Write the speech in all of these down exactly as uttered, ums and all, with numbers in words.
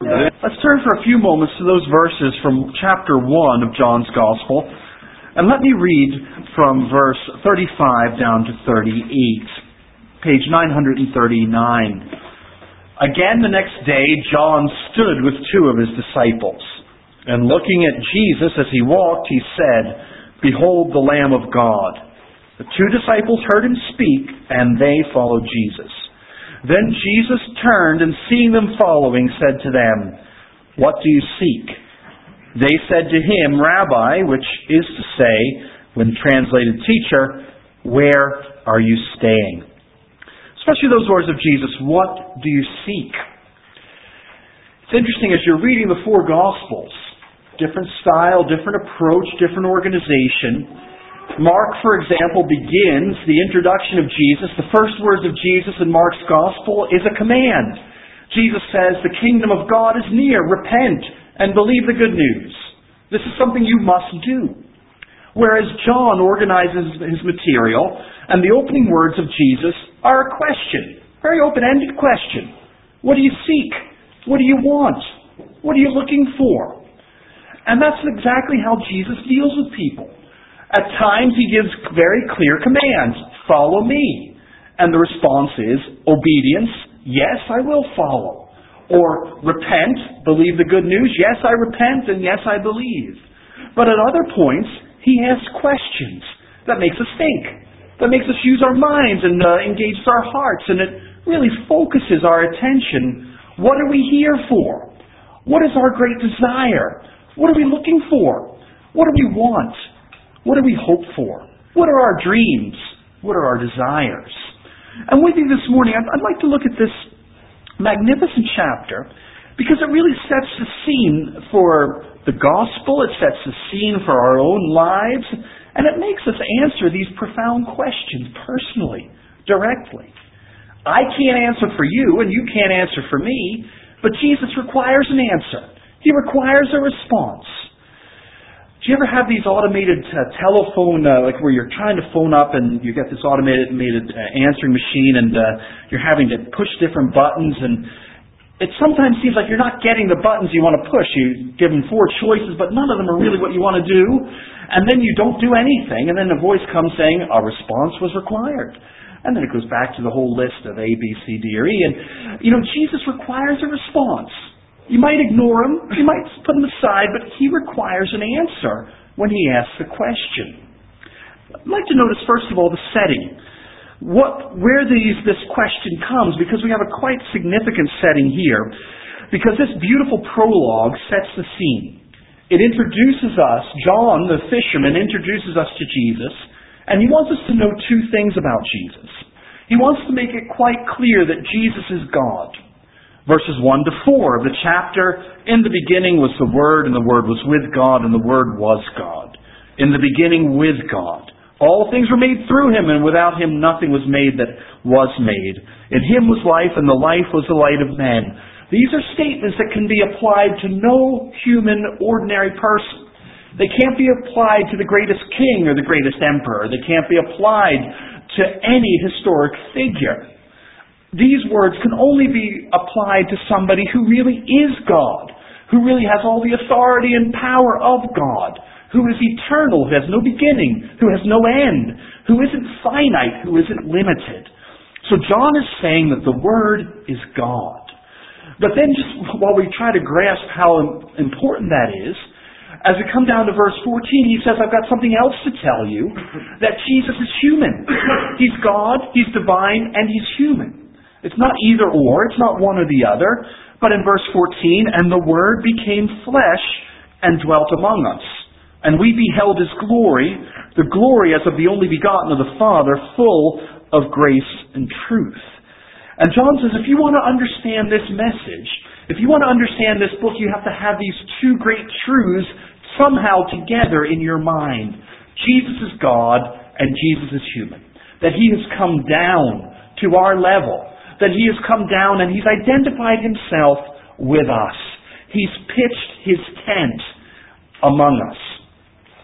Let's turn for a few moments to those verses from chapter one of John's Gospel. And let me read from verse thirty-five down to thirty-eight. Page nine thirty-nine. Again the next day John stood with two of his disciples. And looking at Jesus as he walked, he said, "Behold the Lamb of God." The two disciples heard him speak, and they followed Jesus. Then Jesus turned, and seeing them following, said to them, "What do you seek?" They said to him, "Rabbi," which is to say, when translated teacher, "Where are you staying?" Especially those words of Jesus, "What do you seek?" It's interesting as you're reading the four Gospels, different style, different approach, different organization. Mark, for example, begins the introduction of Jesus. The first words of Jesus in Mark's Gospel is a command. Jesus says, "The kingdom of God is near. Repent and believe the good news." This is something you must do. Whereas John organizes his material, and the opening words of Jesus are a question. Very open-ended question. What do you seek? What do you want? What are you looking for? And that's exactly how Jesus deals with people. At times he gives very clear commands. Follow me. And the response is obedience. Yes, I will follow. Or repent, believe the good news. Yes, I repent, and yes, I believe. But at other points, he asks questions that makes us think, that makes us use our minds and uh, engages our hearts, and it really focuses our attention. What are we here for? What is our great desire? What are we looking for? What do we want? What do we hope for? What are our dreams? What are our desires? And with you this morning, I'd, I'd like to look at this magnificent chapter because it really sets the scene for the gospel. It sets the scene for our own lives. And it makes us answer these profound questions personally, directly. I can't answer for you, and you can't answer for me, but Jesus requires an answer. He requires a response. Do you ever have these automated uh, telephone, uh, like where you're trying to phone up and you get this automated automated, uh, answering machine and uh, you're having to push different buttons, and it sometimes seems like you're not getting the buttons you want to push. You give them four choices, but none of them are really what you want to do. And then you don't do anything, and then the voice comes saying, "A response was required." And then it goes back to the whole list of A, B, C, D, or E. And, you know, Jesus requires a response. You might ignore him, you might put him aside, but he requires an answer when he asks a question. I'd like to notice, first of all, the setting. What, where these, this question comes, because we have a quite significant setting here, because this beautiful prologue sets the scene. It introduces us, John the fisherman introduces us to Jesus, and he wants us to know two things about Jesus. He wants to make it quite clear that Jesus is God. Verses one to four of the chapter, "In the beginning was the Word, and the Word was with God, and the Word was God. In the beginning with God. All things were made through Him, and without Him nothing was made that was made. In Him was life, and the life was the light of men." These are statements that can be applied to no human, ordinary person. They can't be applied to the greatest king or the greatest emperor. They can't be applied to any historic figure. These words can only be applied to somebody who really is God, who really has all the authority and power of God, who is eternal, who has no beginning, who has no end, who isn't finite, who isn't limited. So John is saying that the Word is God. But then just while we try to grasp how important that is, as we come down to verse fourteen, he says, "I've got something else to tell you, that Jesus is human. He's God, He's divine, and He's human." It's not either or, it's not one or the other. But in verse fourteen, "And the Word became flesh and dwelt among us. And we beheld His glory, the glory as of the only begotten of the Father, full of grace and truth." And John says, if you want to understand this message, if you want to understand this book, you have to have these two great truths somehow together in your mind. Jesus is God, and Jesus is human. That He has come down to our level. That He has come down and He's identified Himself with us. He's pitched His tent among us.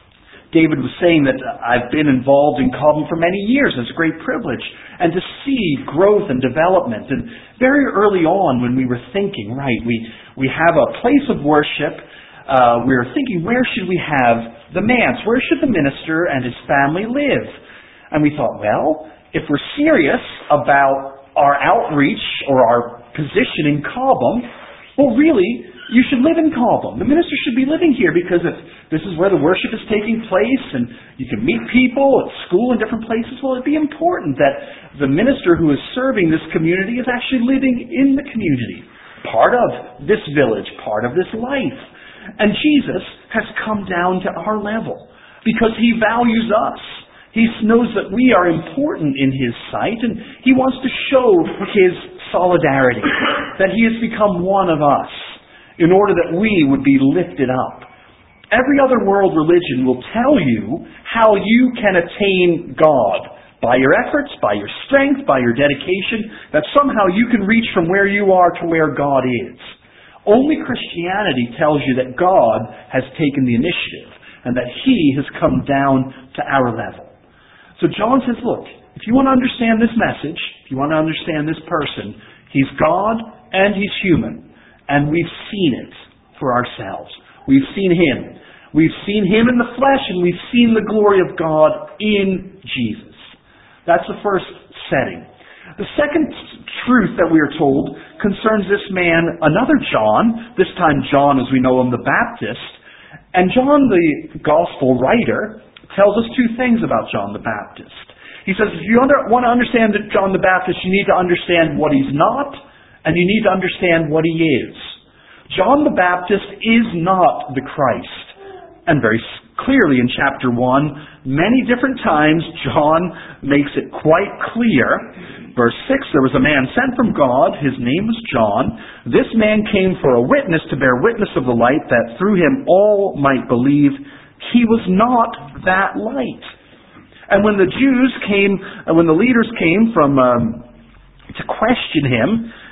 David was saying that I've been involved in Cobham for many years. It's a great privilege. And to see growth and development. And very early on when we were thinking, right, we, we have a place of worship. Uh, we were thinking, where should we have the manse? Where should the minister and his family live? And we thought, well, if we're serious about our outreach or our position in Cobham, well, really, you should live in Cobham. The minister should be living here because if this is where the worship is taking place and you can meet people at school and different places, well, it'd be important that the minister who is serving this community is actually living in the community, part of this village, part of this life. And Jesus has come down to our level because he values us. He knows that we are important in his sight, and he wants to show his solidarity, that he has become one of us in order that we would be lifted up. Every other world religion will tell you how you can attain God by your efforts, by your strength, by your dedication, that somehow you can reach from where you are to where God is. Only Christianity tells you that God has taken the initiative and that he has come down to our level. So John says, look, if you want to understand this message, if you want to understand this person, he's God and he's human. And we've seen it for ourselves. We've seen him. We've seen him in the flesh, and we've seen the glory of God in Jesus. That's the first setting. The second truth that we are told concerns this man, another John, this time John as we know him, the Baptist. And John, the Gospel writer, tells us two things about John the Baptist. He says, if you under, want to understand John the Baptist, you need to understand what he's not, and you need to understand what he is. John the Baptist is not the Christ. And very clearly in chapter one, many different times, John makes it quite clear. Verse six, there was a man sent from God, his name was John. This man came for a witness, to bear witness of the light, that through him all might believe. He was not that light. And when the Jews came, and when the leaders came from um, to question him,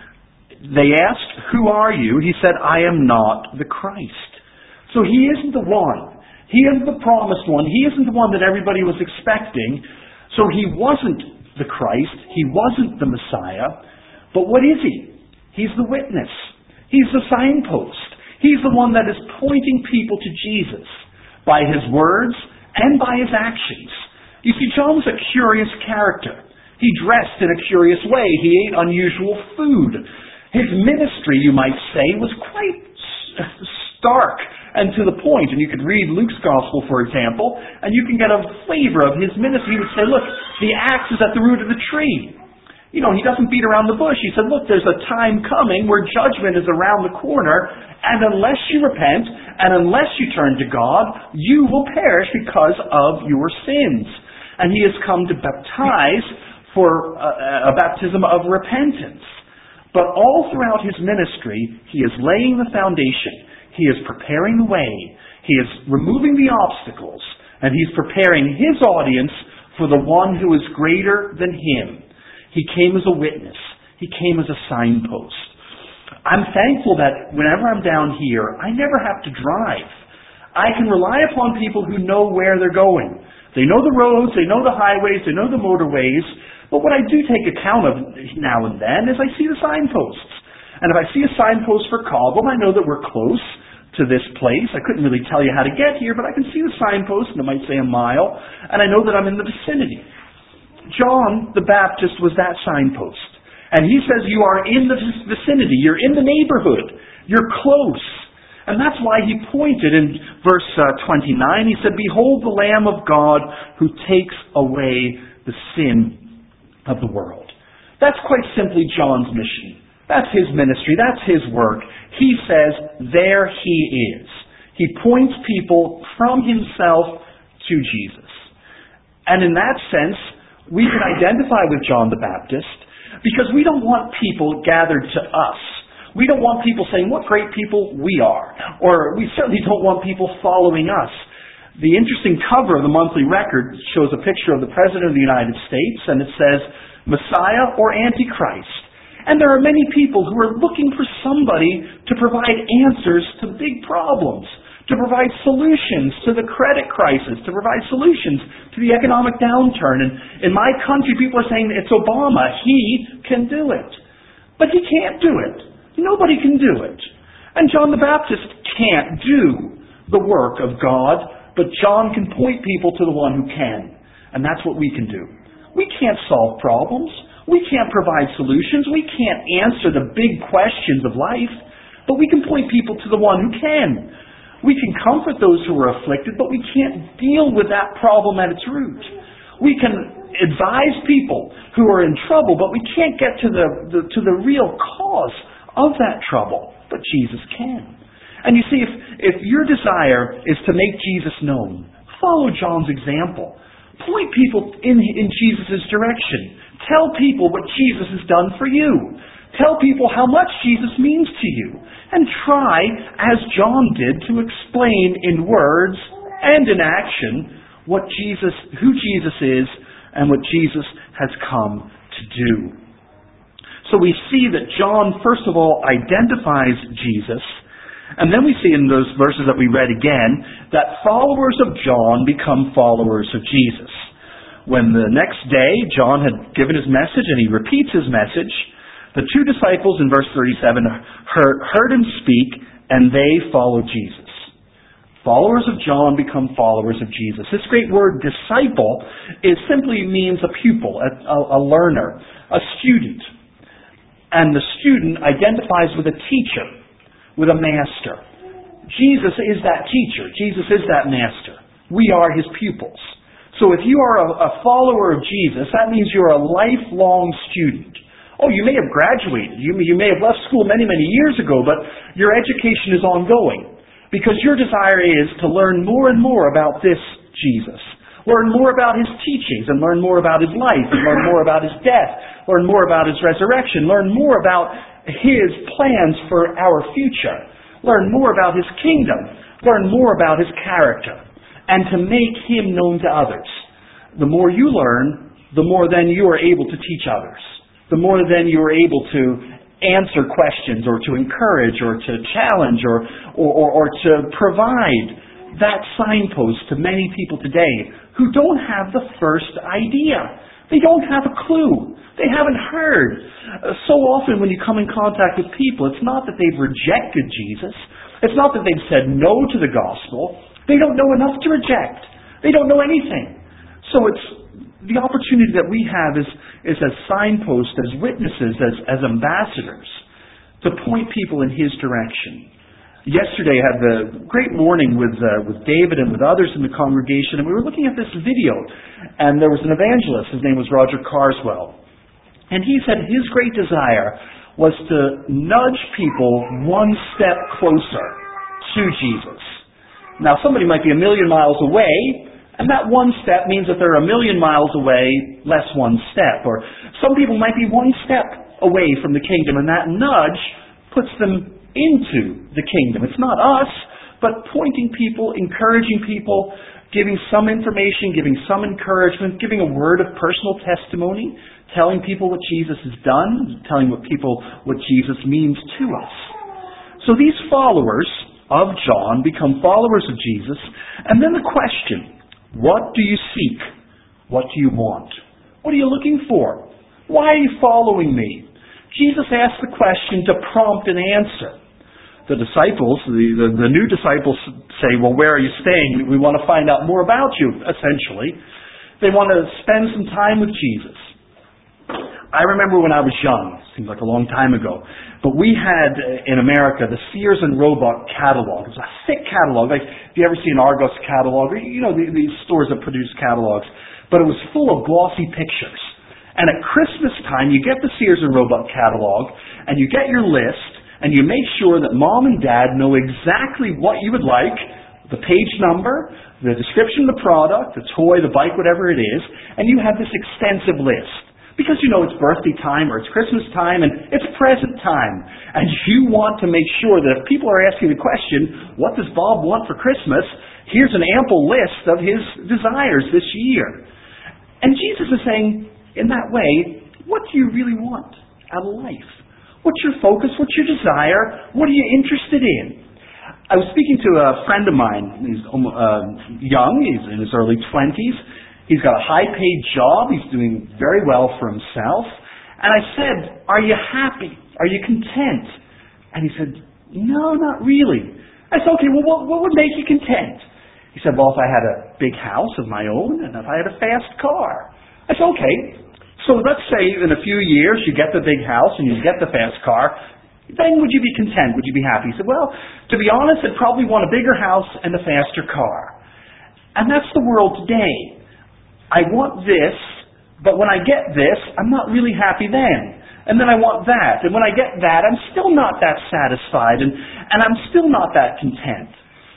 they asked, who are you? He said, I am not the Christ. So he isn't the one. He isn't the promised one. He isn't the one that everybody was expecting. So he wasn't the Christ. He wasn't the Messiah. But what is he? He's the witness. He's the signpost. He's the one that is pointing people to Jesus by his words and by his actions. You see, John was a curious character. He dressed in a curious way. He ate unusual food. His ministry, you might say, was quite stark and to the point. And you could read Luke's Gospel, for example, and you can get a flavor of his ministry. He would say, look, the axe is at the root of the tree. You know, he doesn't beat around the bush. He said, look, there's a time coming where judgment is around the corner, and unless you repent, and unless you turn to God, you will perish because of your sins. And he has come to baptize for a, a baptism of repentance. But all throughout his ministry, he is laying the foundation. He is preparing the way. He is removing the obstacles. And he's preparing his audience for the one who is greater than him. He came as a witness. He came as a signpost. I'm thankful that whenever I'm down here, I never have to drive. I can rely upon people who know where they're going. They know the roads, they know the highways, they know the motorways. But what I do take account of now and then is I see the signposts. And if I see a signpost for Cobham, I know that we're close to this place. I couldn't really tell you how to get here, but I can see the signpost, and it might say a mile, and I know that I'm in the vicinity. John the Baptist was that signpost. And he says you are in the vicinity, you're in the neighborhood, you're close. And that's why he pointed in verse uh, twenty-nine, he said, behold the Lamb of God who takes away the sin of the world. That's quite simply John's mission. That's his ministry, that's his work. He says, there he is. He points people from himself to Jesus. And in that sense, we can identify with John the Baptist because we don't want people gathered to us. We don't want people saying what great people we are. Or we certainly don't want people following us. The interesting cover of the Monthly Record shows a picture of the President of the United States, and it says, Messiah or Antichrist. And there are many people who are looking for somebody to provide answers to big problems, to provide solutions to the credit crisis, to provide solutions to the economic downturn. And in my country, people are saying it's Obama. He can do it. But he can't do it. Nobody can do it. And John the Baptist can't do the work of God, but John can point people to the one who can. And that's what we can do. We can't solve problems. We can't provide solutions. We can't answer the big questions of life. But we can point people to the one who can. We can comfort those who are afflicted, but we can't deal with that problem at its root. We can advise people who are in trouble, but we can't get to the, the to the real cause of that trouble. But Jesus can. And you see, if, if your desire is to make Jesus known, follow John's example. Point people in, in Jesus' direction. Tell people what Jesus has done for you. Tell people how much Jesus means to you. And try, as John did, to explain in words and in action what Jesus, who Jesus is and what Jesus has come to do. So we see that John, first of all, identifies Jesus. And then we see in those verses that we read again, that followers of John become followers of Jesus. When the next day John had given his message and he repeats his message, the two disciples in verse thirty-seven heard, heard him speak, and they followed Jesus. Followers of John become followers of Jesus. This great word disciple is simply means a pupil, a, a, a learner, a student. And the student identifies with a teacher, with a master. Jesus is that teacher. Jesus is that master. We are his pupils. So if you are a, a follower of Jesus, that means you're a lifelong student. Oh, you may have graduated. You may, you may have left school many, many years ago, but your education is ongoing. Because your desire is to learn more and more about this Jesus. Learn more about his teachings and learn more about his life and learn more about his death. Learn more about his resurrection. Learn more about his plans for our future. Learn more about his kingdom. Learn more about his character. And to make him known to others. The more you learn, the more then you are able to teach others. The more then you are able to answer questions or to encourage or to challenge or, or, or, or to provide that signpost to many people today who don't have the first idea. They don't have a clue. They haven't heard. Uh, so often when you come in contact with people, it's not that they've rejected Jesus. It's not that they've said no to the gospel. They don't know enough to reject. They don't know anything. So it's the opportunity that we have is, is as signposts, as witnesses, as, as ambassadors, to point people in his direction. Yesterday I had the great morning with uh, with David and with others in the congregation, and we were looking at this video, and there was an evangelist. His name was Roger Carswell. And he said his great desire was to nudge people one step closer to Jesus. Now, somebody might be a million miles away, and that one step means that they're a million miles away, less one step. Or some people might be one step away from the kingdom, and that nudge puts them into the kingdom. It's not us, but pointing people, encouraging people, giving some information, giving some encouragement, giving a word of personal testimony, telling people what Jesus has done, telling what people what Jesus means to us. So these followers of John become followers of Jesus, and then the question, what do you seek? What do you want? What are you looking for? Why are you following me? Jesus asked the question to prompt an answer. The disciples, the, the, the new disciples say, well, where are you staying? We, we want to find out more about you, essentially. They want to spend some time with Jesus. I remember when I was young, seems like a long time ago, but we had in America the Sears and Roebuck catalog. It was a thick catalog. Like, if you ever see an Argos catalog, or, you know, the, these stores that produce catalogs, but it was full of glossy pictures. And at Christmas time, you get the Sears and Roebuck catalog, and you get your list, and you make sure that mom and dad know exactly what you would like, the page number, the description of the product, the toy, the bike, whatever it is, and you have this extensive list. Because you know it's birthday time or it's Christmas time and it's present time. And you want to make sure that if people are asking the question, what does Bob want for Christmas? Here's an ample list of his desires this year. And Jesus is saying, in that way, what do you really want out of life? What's your focus? What's your desire? What are you interested in? I was speaking to a friend of mine. He's uh, young. He's in his early twenties. He's got a high-paid job. He's doing very well for himself. And I said, "Are you happy? Are you content?" And he said, "No, not really." I said, "Okay, well, what, what would make you content?" He said, "Well, if I had a big house of my own and if I had a fast car." I said, "Okay, so let's say in a few years you get the big house and you get the fast car. Then would you be content? Would you be happy?" He said, "Well, to be honest, I'd probably want a bigger house and a faster car." And that's the world today. I want this, but when I get this, I'm not really happy then. And then I want that. And when I get that, I'm still not that satisfied. And, and I'm still not that content.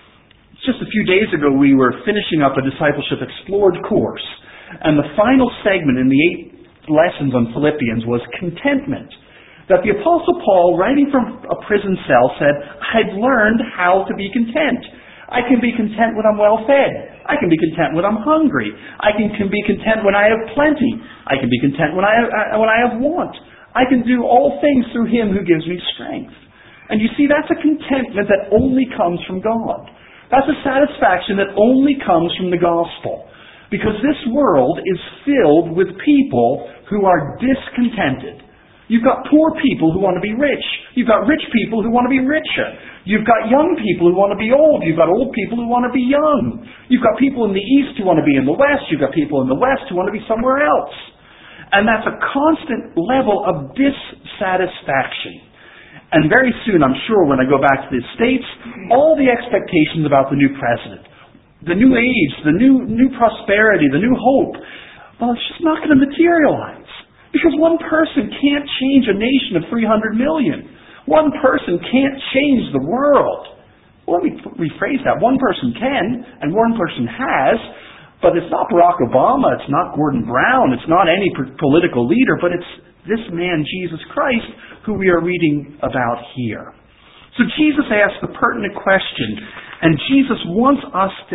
Just a few days ago, we were finishing up a Discipleship Explored course. And the final segment in the eight lessons on Philippians was contentment. That the Apostle Paul, writing from a prison cell, said, "I've learned how to be content. I can be content when I'm well fed. I can be content when I'm hungry. I can, can be content when I have plenty. I can be content when I, have, when I have want. I can do all things through Him who gives me strength." And you see, that's a contentment that only comes from God. That's a satisfaction that only comes from the gospel. Because this world is filled with people who are discontented. You've got poor people who want to be rich. You've got rich people who want to be richer. You've got young people who want to be old. You've got old people who want to be young. You've got people in the East who want to be in the West. You've got people in the West who want to be somewhere else. And that's a constant level of dissatisfaction. And very soon, I'm sure, when I go back to the States, all the expectations about the new president, the new age, the new new prosperity, the new hope, well, it's just not going to materialize. Because one person can't change a nation of three hundred million. One person can't change the world. Well, let me rephrase that. One person can, and one person has, but it's not Barack Obama, it's not Gordon Brown, it's not any political leader, but it's this man, Jesus Christ, who we are reading about here. So Jesus asked the pertinent question, and Jesus wants us to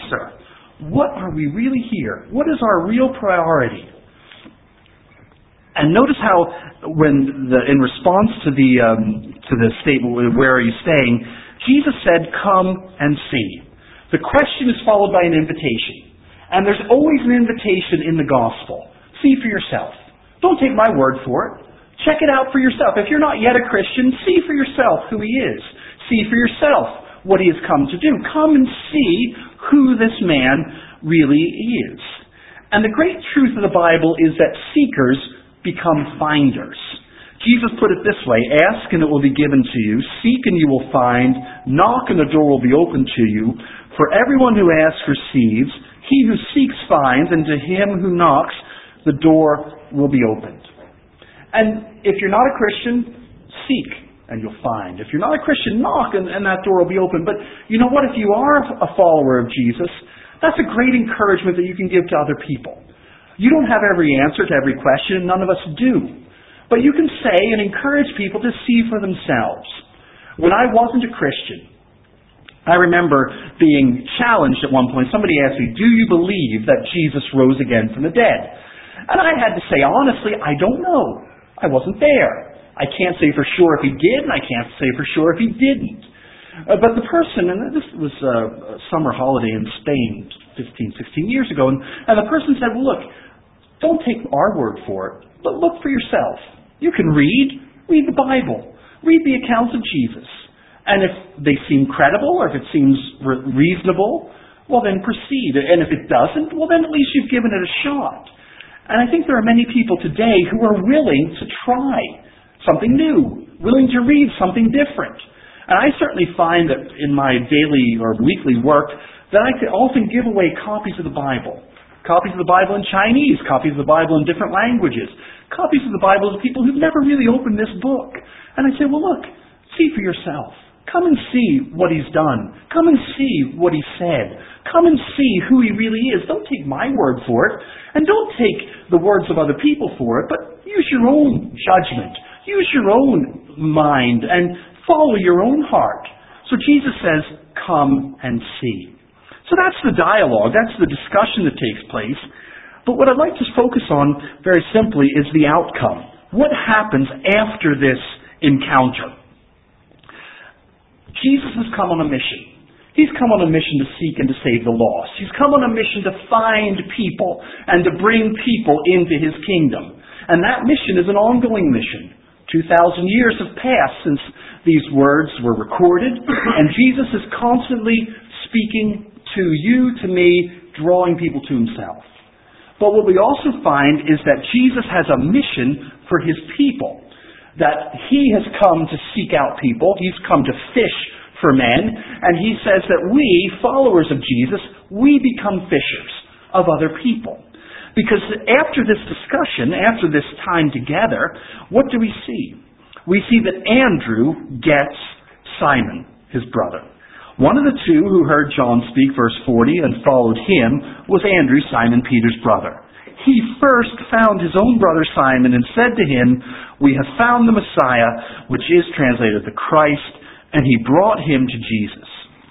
answer, what are we really here? What is our real priority? And notice how, when the, in response to the um, to the statement, "Where are you staying?" Jesus said, "Come and see." The question is followed by an invitation, and there's always an invitation in the gospel. See for yourself. Don't take my word for it. Check it out for yourself. If you're not yet a Christian, see for yourself who He is. See for yourself what He has come to do. Come and see who this man really is. And the great truth of the Bible is that seekers become finders. Jesus put it this way, "Ask and it will be given to you. Seek and you will find. Knock and the door will be opened to you. For everyone who asks receives. He who seeks finds. And to him who knocks, the door will be opened." And if you're not a Christian, seek and you'll find. If you're not a Christian, knock and, and that door will be open. But you know what? If you are a follower of Jesus, that's a great encouragement that you can give to other people. You don't have every answer to every question, and none of us do. But you can say and encourage people to see for themselves. When I wasn't a Christian, I remember being challenged at one point. Somebody asked me, "Do you believe that Jesus rose again from the dead?" And I had to say, honestly, I don't know. I wasn't there. I can't say for sure if He did, and I can't say for sure if He didn't. Uh, but the person, and this was a summer holiday in Spain fifteen, sixteen years ago, and, and the person said, "Well, look, don't take our word for it, but look for yourself. You can read, read the Bible, read the accounts of Jesus. And if they seem credible, or if it seems re- reasonable, well then proceed. And if it doesn't, well then at least you've given it a shot." And I think there are many people today who are willing to try something new, willing to read something different. And I certainly find that in my daily or weekly work that I could often give away copies of the Bible. Copies of the Bible in Chinese, copies of the Bible in different languages, copies of the Bible to people who've never really opened this book. And I say, well, look, see for yourself. Come and see what He's done. Come and see what He said. Come and see who He really is. Don't take my word for it. And don't take the words of other people for it, but use your own judgment. Use your own mind and follow your own heart. So Jesus says, come and see. So that's the dialogue, that's the discussion that takes place. But what I'd like to focus on, very simply, is the outcome. What happens after this encounter? Jesus has come on a mission. He's come on a mission to seek and to save the lost. He's come on a mission to find people and to bring people into His kingdom. And that mission is an ongoing mission. Two thousand years have passed since these words were recorded, and Jesus is constantly speaking to you, to me, drawing people to Himself. But what we also find is that Jesus has a mission for His people. That He has come to seek out people. He's come to fish for men. And He says that we, followers of Jesus, we become fishers of other people. Because after this discussion, after this time together, what do we see? We see that Andrew gets Simon, his brother. One of the two who heard John speak, verse forty, and followed him was Andrew, Simon Peter's brother. He first found his own brother Simon and said to him, "We have found the Messiah," which is translated the Christ, and he brought him to Jesus.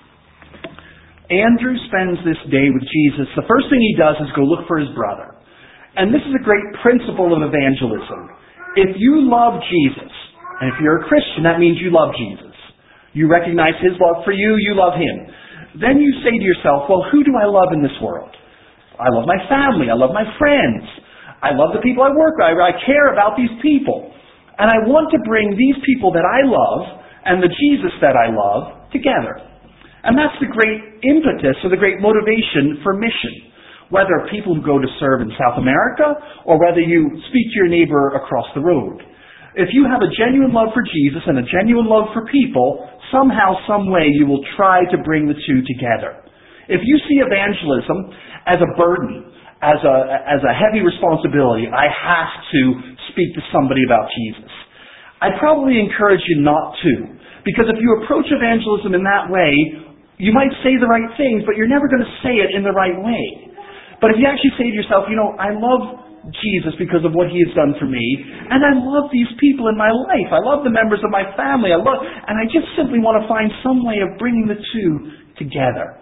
Andrew spends this day with Jesus. The first thing he does is go look for his brother. And this is a great principle of evangelism. If you love Jesus, and if you're a Christian, that means you love Jesus. You recognize His love for you, you love Him. Then you say to yourself, well, who do I love in this world? I love my family, I love my friends, I love the people I work with, I care about these people. And I want to bring these people that I love and the Jesus that I love together. And that's the great impetus or the great motivation for mission. Whether people who go to serve in South America or whether you speak to your neighbor across the road. If you have a genuine love for Jesus and a genuine love for people, somehow, some way you will try to bring the two together. If you see evangelism as a burden, as a, as a heavy responsibility, I have to speak to somebody about Jesus, I'd probably encourage you not to. Because if you approach evangelism in that way, you might say the right things, but you're never going to say it in the right way. But if you actually say to yourself, you know, I love Jesus because of what He has done for me, and I love these people in my life, I love the members of my family, I love, and I just simply want to find some way of bringing the two together.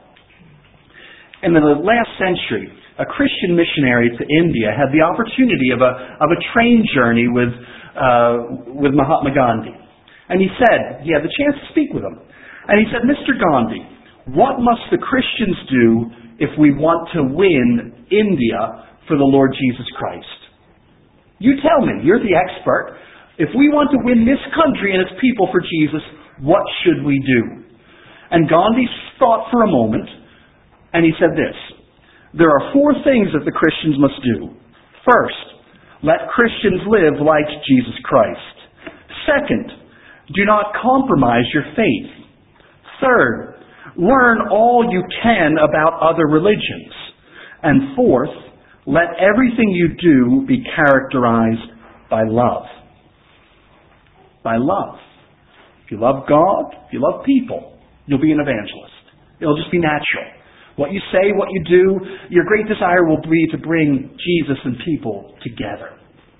In the last century, a Christian missionary to India had the opportunity of a of a train journey with uh, with Mahatma Gandhi. And he said, he had the chance to speak with him. And he said, Mister Gandhi, what must the Christians do if we want to win India for the Lord Jesus Christ? You tell me, you're the expert. If we want to win this country and its people for Jesus, what should we do? And Gandhi thought for a moment, and he said this: there are four things that the Christians must do. First, let Christians live like Jesus Christ. Second, do not compromise your faith. Third, learn all you can about other religions. And fourth, let everything you do be characterized by love. By love. If you love God, if you love people, you'll be an evangelist. It'll just be natural. What you say, what you do, your great desire will be to bring Jesus and people together.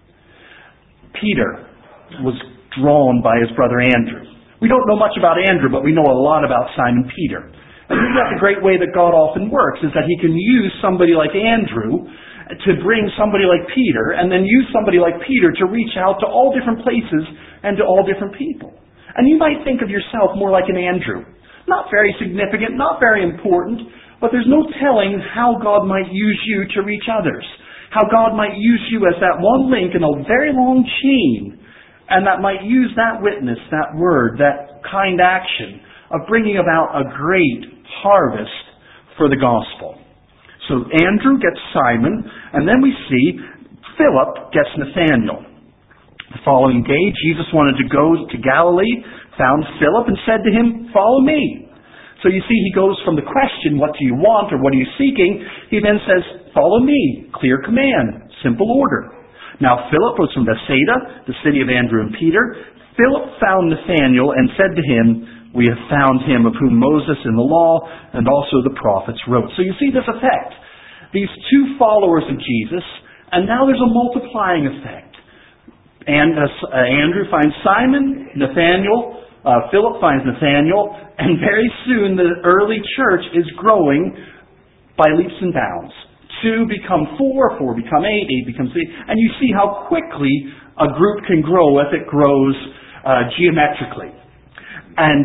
Peter was drawn by his brother Andrew. We don't know much about Andrew, but we know a lot about Simon Peter. And that's the great way that God often works, is that He can use somebody like Andrew to bring somebody like Peter, and then use somebody like Peter to reach out to all different places and to all different people. And you might think of yourself more like an Andrew. Not very significant, not very important, but there's no telling how God might use you to reach others. How God might use you as that one link in a very long chain, and that might use that witness, that word, that kind action of bringing about a great harvest for the gospel. So Andrew gets Simon, and then we see Philip gets Nathanael. The following day, Jesus wanted to go to Galilee, found Philip, and said to him, "Follow me." So you see, he goes from the question, what do you want, or what are you seeking? He then says, "Follow me." Clear command, simple order. Now Philip was from Bethsaida, the city of Andrew and Peter. Philip found Nathanael and said to him, "We have found him of whom Moses in the law and also the prophets wrote." So you see this effect. These two followers of Jesus, and now there's a multiplying effect. And uh, Andrew finds Simon, Nathanael, uh, Philip finds Nathanael, and very soon the early church is growing by leaps and bounds. Two become four, four become eight, eight becomes eight, and you see how quickly a group can grow if it grows uh, geometrically. And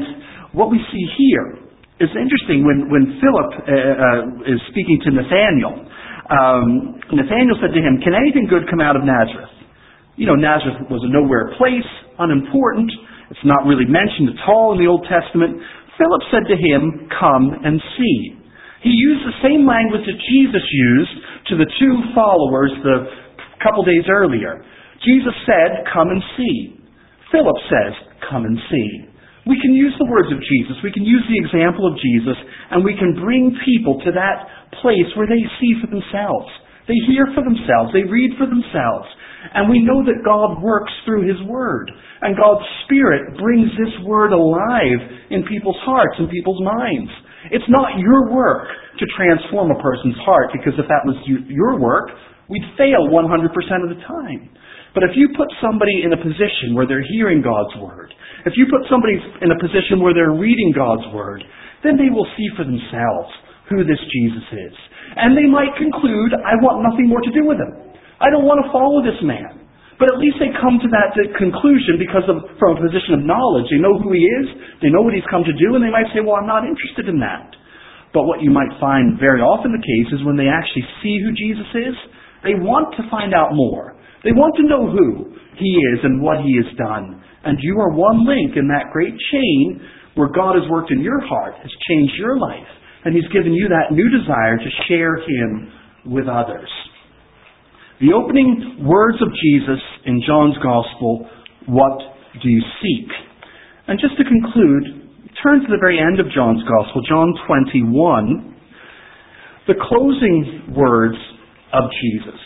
what we see here is interesting. When, when Philip uh, uh, is speaking to Nathanael, um, Nathanael said to him, "Can anything good come out of Nazareth?" You know, Nazareth was a nowhere place, unimportant. It's not really mentioned at all in the Old Testament. Philip said to him, "Come and see." He used the same language that Jesus used to the two followers the couple days earlier. Jesus said, "Come and see." Philip says, "Come and see." We can use the words of Jesus, we can use the example of Jesus, and we can bring people to that place where they see for themselves. They hear for themselves, they read for themselves. And we know that God works through His Word. And God's Spirit brings this Word alive in people's hearts and people's minds. It's not your work to transform a person's heart, because if that was your work, we'd fail one hundred percent of the time. But if you put somebody in a position where they're hearing God's Word, if you put somebody in a position where they're reading God's Word, then they will see for themselves who this Jesus is. And they might conclude, "I want nothing more to do with Him. I don't want to follow this man." But at least they come to that conclusion because of, from a position of knowledge. They know who He is, they know what He's come to do, and they might say, "Well, I'm not interested in that." But what you might find very often the case is when they actually see who Jesus is, they want to find out more. They want to know who He is and what He has done. And you are one link in that great chain where God has worked in your heart, has changed your life, and He's given you that new desire to share Him with others. The opening words of Jesus in John's Gospel, "What do you seek?" And just to conclude, turn to the very end of John's Gospel, John twenty-one, the closing words of Jesus.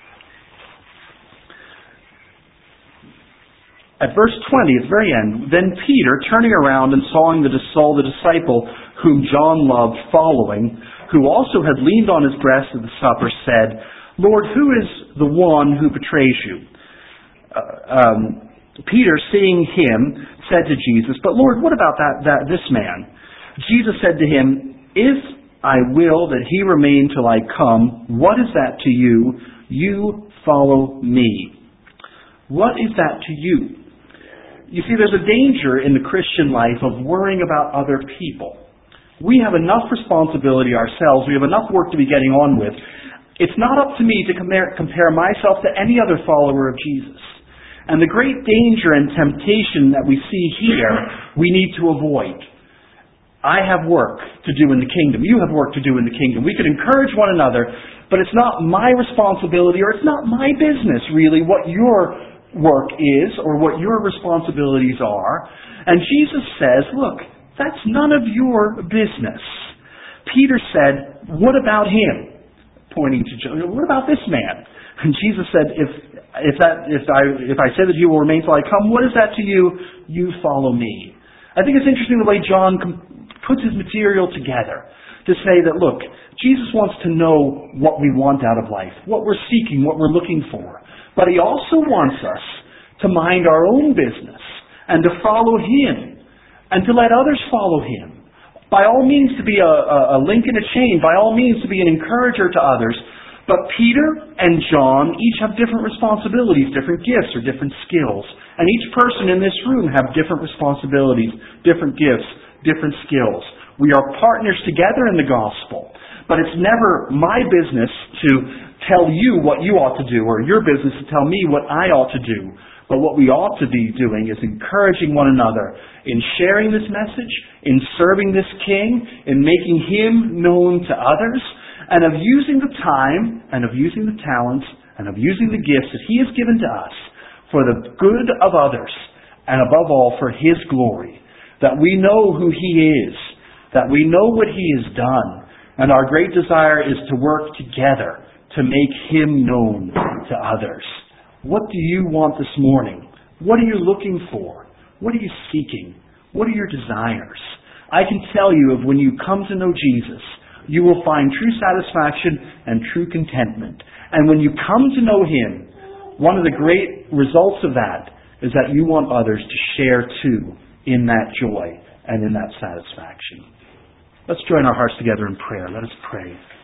At verse twenty, at the very end, "Then Peter, turning around and sawing the, saw the disciple whom John loved following, who also had leaned on his breast at the supper, said, 'Lord, who is the one who betrays you?' Uh, um, Peter, seeing him, said to Jesus, 'But Lord, what about that, that this man?' Jesus said to him, 'If I will that he remain till I come, what is that to you? You follow me.'" What is that to you? You see, there's a danger in the Christian life of worrying about other people. We have enough responsibility ourselves. We have enough work to be getting on with. It's not up to me to compare, compare myself to any other follower of Jesus. And the great danger and temptation that we see here, we need to avoid. I have work to do in the kingdom. You have work to do in the kingdom. We could encourage one another, but it's not my responsibility, or it's not my business, really, what your work is or what your responsibilities are. And Jesus says, look, that's none of your business. Peter said, "What about him?" Pointing to John. "What about this man?" And Jesus said, if if that if I if I say that he will remain till I come, what is that to you? You follow me. I think it's interesting the way John com- puts his material together to say that, look, Jesus wants to know what we want out of life, what we're seeking, what we're looking for. But He also wants us to mind our own business and to follow Him and to let others follow Him. By all means to be a, a, a link in a chain, by all means to be an encourager to others. But Peter and John each have different responsibilities, different gifts or different skills. And each person in this room have different responsibilities, different gifts, different skills. We are partners together in the gospel. But it's never my business to tell you what you ought to do, or your business to tell me what I ought to do. But what we ought to be doing is encouraging one another in sharing this message, in serving this King, in making Him known to others, and of using the time, and of using the talents, and of using the gifts that He has given to us for the good of others, and above all for His glory. That we know who He is, that we know what He has done, and our great desire is to work together to make Him known to others. What do you want this morning? What are you looking for? What are you seeking? What are your desires? I can tell you, if when you come to know Jesus, you will find true satisfaction and true contentment. And when you come to know Him, one of the great results of that is that you want others to share too in that joy and in that satisfaction. Let's join our hearts together in prayer. Let us pray.